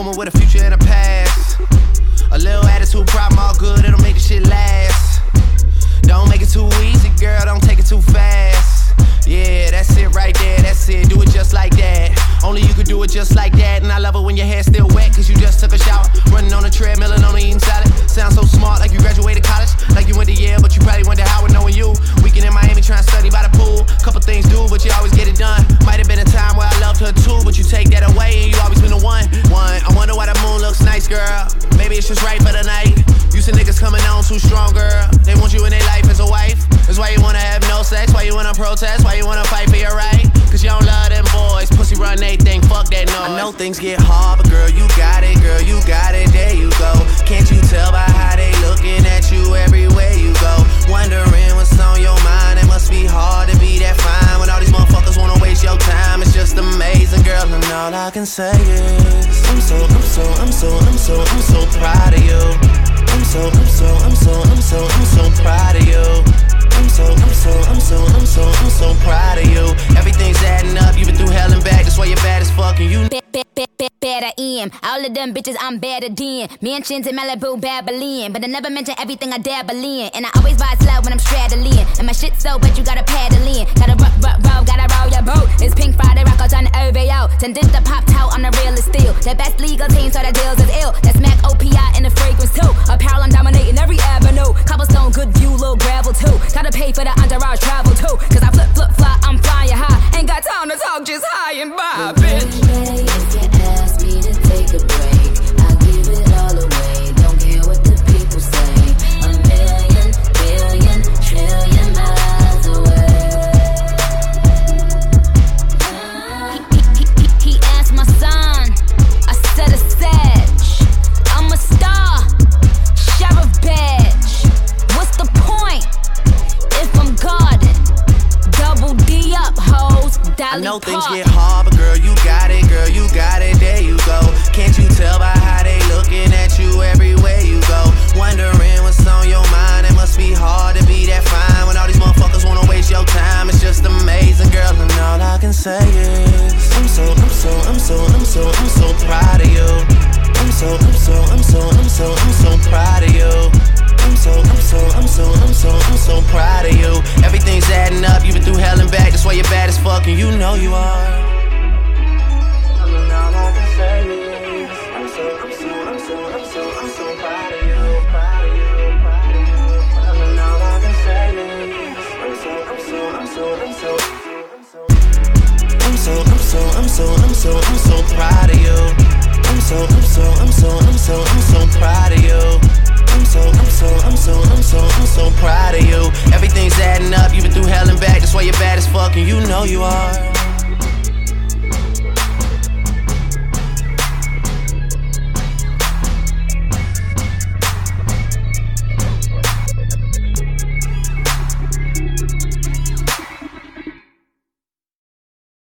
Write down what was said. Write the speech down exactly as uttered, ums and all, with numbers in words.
woman with a future and a past. A little attitude problem, all good, it'll make the shit last. Don't make it too easy, girl, don't take it too fast. Yeah, that's it right there, that's it, do it just like that. Only you could do it just like that. And I love it when your hair's still wet, cause you just took a shower. Running on a treadmill and only eating salad. Sound so smart, like you graduated college. Like you went to Yale, but you probably went to Howard knowing you. Weekend in Miami trying to study by the pool. Couple things do, but you always get it done. Might have been a time where I loved her too, but you take that away and you always been the one. One, I wonder why the moon looks nice, girl. Maybe it's just right for the night. You see niggas coming on too strong, girl. They want you in their life as a wife. That's why you wanna have no sex, why you wanna protest, why you wanna fight for your right. Cause you don't love them boys, pussy run anything, fuck that noise. I know things get hard, but girl, you got it, girl, you got it, there you go. Can't you tell by how they looking at you everywhere you go? Wondering what's on your mind, it must be hard to be that fine. When all these motherfuckers wanna waste your time, it's just amazing, girl, and all I can say is I'm so, I'm so, I'm so, I'm so, I'm so proud of you. I'm so, I'm so, I'm so, I'm so, I'm so proud of you. I'm so, I'm so, I'm so, I'm so, I'm so proud of you. Everything's adding up, you've been through hell and back, that's why you're bad as fuck and you better in. All of them bitches I'm better than. Mansions in Malibu, Babylon, but I never mention everything I dabble in. And I always ride slow when I'm straddling. And my shit so but you gotta paddle in. Gotta rock, rock, roll, gotta roll your boat. It's Pink Friday, rock out on the O V O. Send this the pop out on the realest deal. The best legal team, so the deals is ill. That's Mac O P I and the fragrance too. Apparel I'm dominating every avenue. Cobblestone, good view, little gravel too. Gotta pay for the entourage travel too. Cause I flip, flip, fly, I'm flying high. Ain't got time to talk, just high and by, bitch. Ask me to take a break, I give it all away. Don't care what the people say. A million, billion, trillion miles away. He, he, he, he asked my son, I said a sedge. I'm a star, sheriff badge. What's the point if I'm guarded? Double D up, hoes. Dolly I know Park. things get hard, but girl, you got it, girl, you got it, there you go. Can't you tell by how they looking at you everywhere you go? Wondering what's on your mind, it must be hard to be that fine. When all these motherfuckers wanna waste your time, it's just amazing, girl, and all I can say is I'm so, I'm so, I'm so, I'm so, I'm so proud of you. I'm so, I'm so, I'm so, I'm so, I'm so proud of you. I'm so, I'm so, I'm so, I'm so, I'm so proud of you. Everything's adding up, you've been through hell and back, that's why you're bad as fuck, and you know you are. And all I can say is I'm so, I'm so, I'm so, I'm so, I'm so proud of you, proud of you, proud of you. And all I can say is I'm so, I'm so, I'm so, I'm so, I'm so, I'm so, I'm so, I'm so, I'm so proud of you. I'm so, I'm so, I'm so, I'm so, I'm so proud of you. I'm so, I'm so, I'm so, I'm so, I'm so proud of you. Everything's adding up, you've been through hell and back, that's why you're bad as fuck, and you know you are.